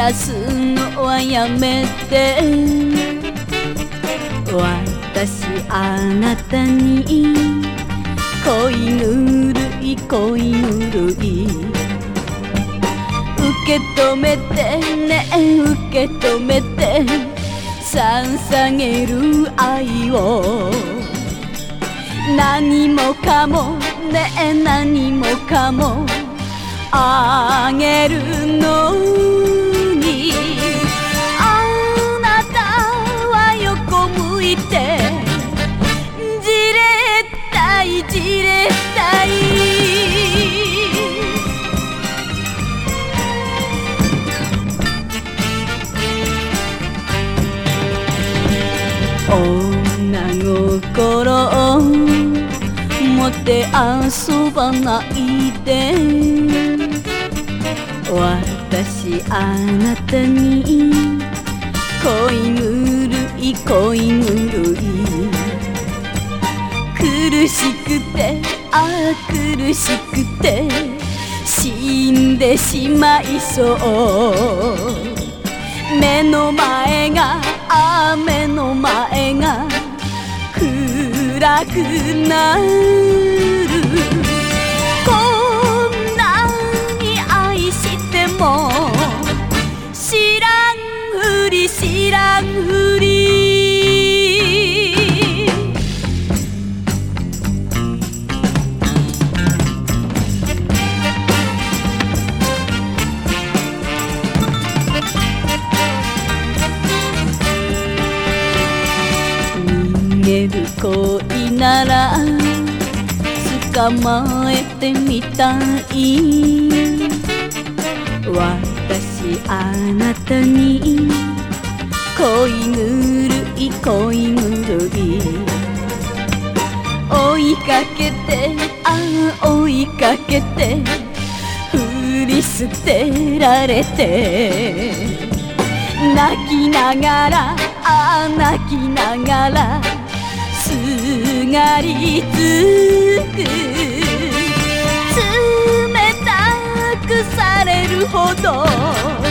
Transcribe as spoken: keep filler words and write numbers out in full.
やすのはやめて、私あなたに恋ぬるい恋ぬるい、受け止めてね受け止めて捧げる愛を、何もかもね何もかもあげるのに、あなたは横向いてじれったいじれったい、女心をもてあそばないで、私あなたに恋ぬるい恋ぬるい、苦しくてああ苦しくて死んでしまいそう、目の前がああ目の前が暗くなる、こんなに愛しても知らんふり知らんふり、逃げる恋なら捕まえてみたい、私あなたに恋ぬるい恋ぬるい、追いかけてああ追いかけて振り捨てられて、泣きながらああ泣きながらすがりつく、冷たくされるほど